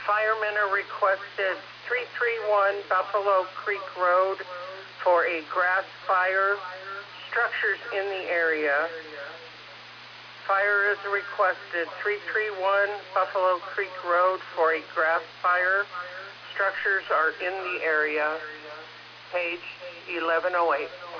Firemen are requested 331 Buffalo Creek Road for a grass fire. Structures in the area. Fire is requested 331 Buffalo Creek Road for a grass fire. Structures are in the area. Page 1108.